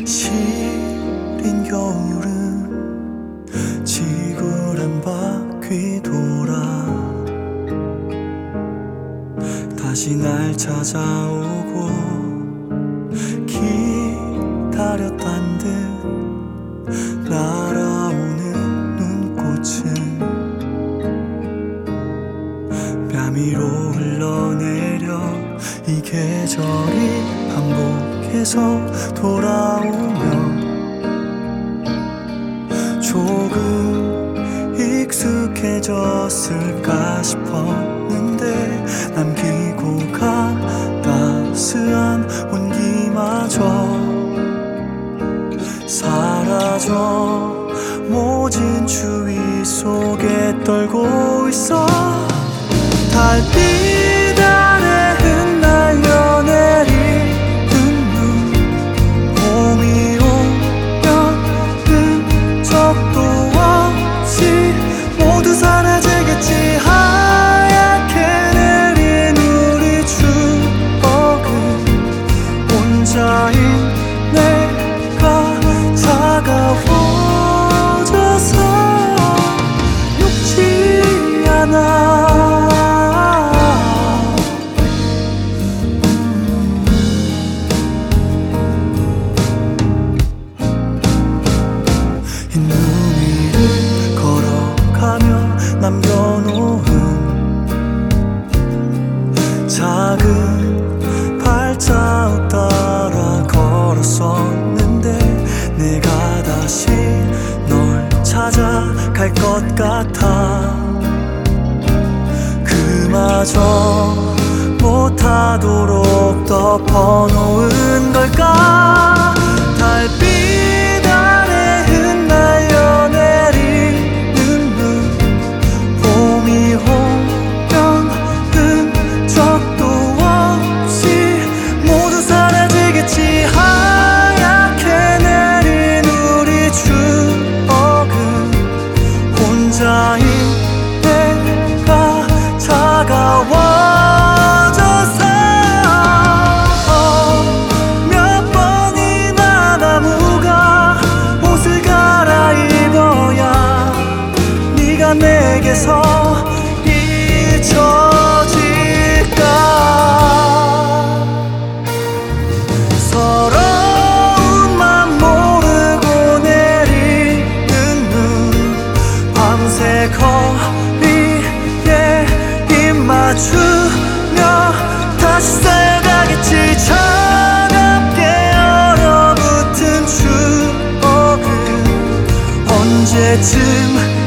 시린 겨울은 지구를 한 바퀴 돌아 다시 날 찾아오고 기다렸단 듯 날아오는 눈꽃은 뺨 위로 흘러내려 이 계절이 반복해서 돌아오면 조금 익숙해졌을까 싶었는데 남기고 간 따스한 온기마저 사라져 모진 추위 속에 떨고 있어. 달빛 아래 흩날려 내리는 눈 봄이 오면 흔적도 없이 모두 사라지겠지. 하얗게 내린 우리 추억은 혼자인 내가 차가워져서 녹지 않아. 흰 눈 위를 걸어가며 남겨놓은 작은 발자국 따라 걸었었는데 내가 다시 널 찾아갈 것 같아. 그마저 못하도록 덮어놓은 걸까. 달빛 아래 흩날려 내리는 눈 봄이 오면 흔적도 없이 모두 사라지겠지. 하얗게 내린 우리 추억은 혼자인 내가 차가워져서 몇 번이나 나무가 옷을 갈아입어야 네가 내게서 잊혀질까. 서러운 맘 모르고 내리는 눈 밤새 거리에 입 맞추며 다시 쌓여가겠지. 차갑게 얼어붙은 추억은 언제쯤